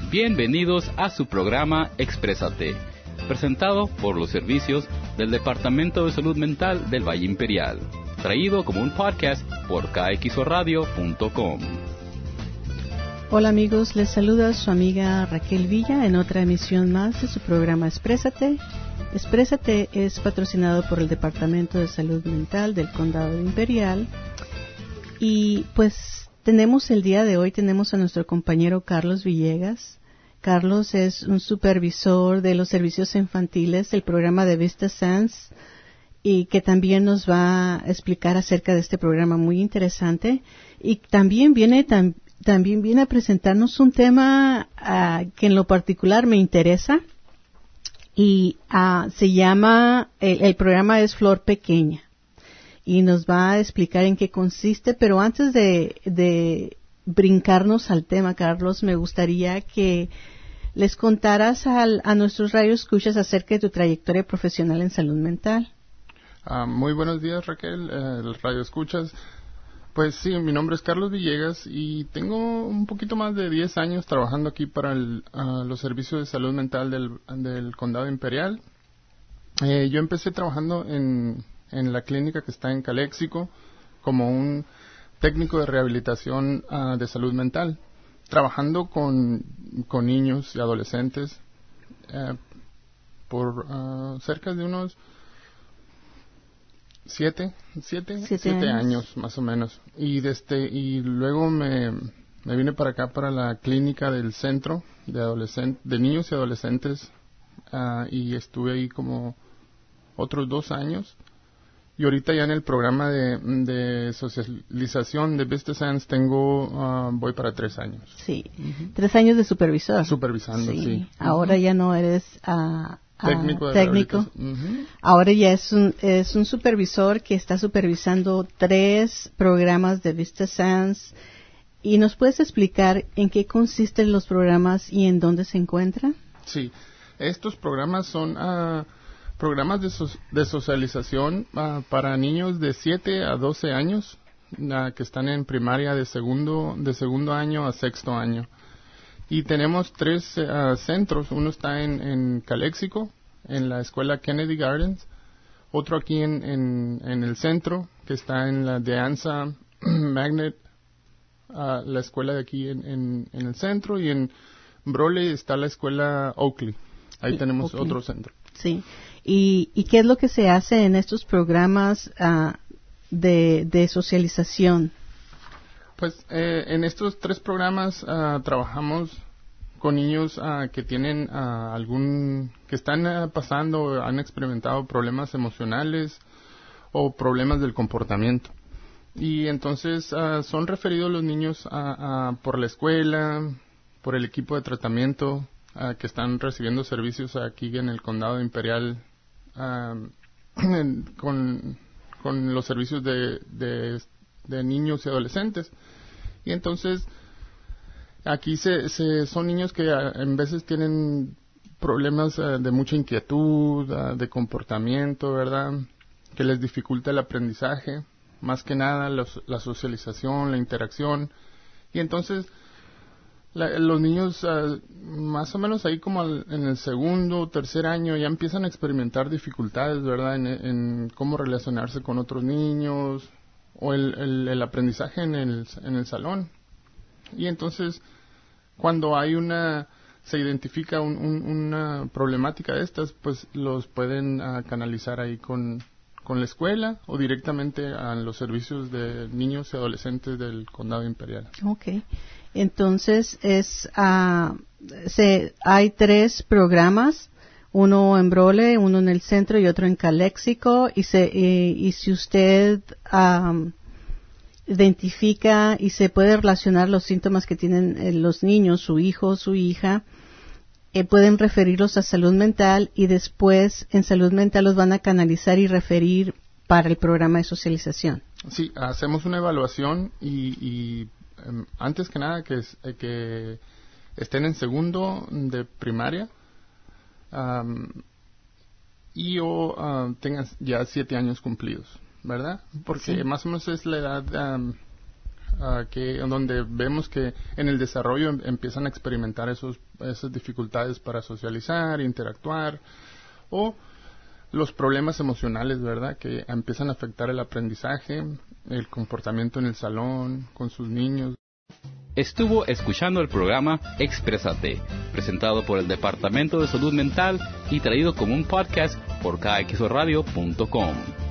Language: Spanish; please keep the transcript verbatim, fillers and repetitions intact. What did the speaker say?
Bienvenidos a su programa Exprésate, presentado por los servicios del Departamento de Salud Mental del Valle Imperial, traído como un podcast por K X O radio punto com. Hola amigos, les saluda su amiga Raquel Villa en otra emisión más de su programa Exprésate. Exprésate es patrocinado por el Departamento de Salud Mental del Condado de Imperial. Y pues tenemos el día de hoy, tenemos a nuestro compañero Carlos Villegas. Carlos es un supervisor de los servicios infantiles del programa de Vista Sans y que también nos va a explicar acerca de este programa muy interesante. Y también viene, tam, también viene a presentarnos un tema uh, que en lo particular me interesa. Y uh, se llama, el, el programa es Flor Pequeña. Y nos va a explicar en qué consiste. Pero antes de, de brincarnos al tema, Carlos, me gustaría que les contaras al, a nuestros radioescuchas acerca de tu trayectoria profesional en salud mental. Uh, muy buenos días, Raquel, eh, radioescuchas. Pues sí, mi nombre es Carlos Villegas y tengo un poquito más de diez años trabajando aquí para el, uh, los servicios de salud mental del, del Condado Imperial. Eh, yo empecé trabajando en, en la clínica que está en Calexico como un técnico de rehabilitación uh, de salud mental, trabajando con, con niños y adolescentes eh, por uh, cerca de unos siete, siete, siete, siete años. años más o menos. Y desde y luego me, me vine para acá para la clínica del centro de adolescentes, de niños y adolescentes uh, y estuve ahí como otros dos años. Y ahorita ya en el programa de, de socialización de Vista Sans tengo, uh, voy para tres años. Sí, uh-huh. Tres años de supervisor. Supervisando, sí. sí. Ahora uh-huh. ya no eres uh, uh, técnico. De técnico. Uh-huh. Ahora ya es un, es un supervisor que está supervisando tres programas de Vista Sans. ¿Y nos puedes explicar en qué consisten los programas y en dónde se encuentran? Sí, estos programas son... Uh, programas de, so- de socialización uh, para niños de siete a doce años uh, que están en primaria de segundo de segundo año a sexto año. Y tenemos tres uh, centros. Uno está en, en Calexico, en la escuela Kennedy Gardens. Otro aquí en, en, en el centro, que está en la de Ansa Magnet, uh, la escuela de aquí en, en, en el centro. Y en Brole está la escuela Oakley. Ahí sí, tenemos Oakley. Otro centro. Sí. ¿Y, ¿Y qué es lo que se hace en estos programas uh, de, de socialización? Pues eh, en estos tres programas uh, trabajamos con niños uh, que tienen uh, algún, que están uh, pasando, han experimentado problemas emocionales o problemas del comportamiento. Y entonces uh, son referidos los niños a, a, por la escuela, por el equipo de tratamiento uh, que están recibiendo servicios aquí en el Condado Imperial. Um, con, con los servicios de, de, de niños y adolescentes. Y entonces aquí se, se son niños que a, en veces tienen problemas uh, de mucha inquietud, uh, de comportamiento, ¿verdad? Que les dificulta el aprendizaje, más que nada los, la socialización, la interacción. Y entonces La, los niños, uh, más o menos ahí como al, en el segundo o tercer año, ya empiezan a experimentar dificultades, ¿verdad?, en, en cómo relacionarse con otros niños o el, el, el aprendizaje en el, en el salón. Y entonces, cuando hay una, se identifica un, un, una problemática de estas, pues los pueden uh, canalizar ahí con, con la escuela o directamente a los servicios de niños y adolescentes del Condado Imperial. Okay. Entonces, es uh, se, hay tres programas, uno en Brole, uno en el centro y otro en Calexico. Y, se, y, y si usted um, identifica y se puede relacionar los síntomas que tienen eh, los niños, su hijo, su hija, eh, pueden referirlos a salud mental y después en salud mental los van a canalizar y referir para el programa de socialización. Sí, hacemos una evaluación y... y Um, antes que nada que, es, eh, que estén en segundo de primaria um, y o uh, tengan ya siete años cumplidos, ¿verdad? Porque sí. Más o menos es la edad um, uh, que donde vemos que en el desarrollo em- empiezan a experimentar esos, esas dificultades para socializar, interactuar, o los problemas emocionales, ¿verdad?, que empiezan a afectar el aprendizaje, el comportamiento en el salón, con sus niños. Estuvo escuchando el programa Exprésate, presentado por el Departamento de Salud Mental y traído como un podcast por K X O radio punto com.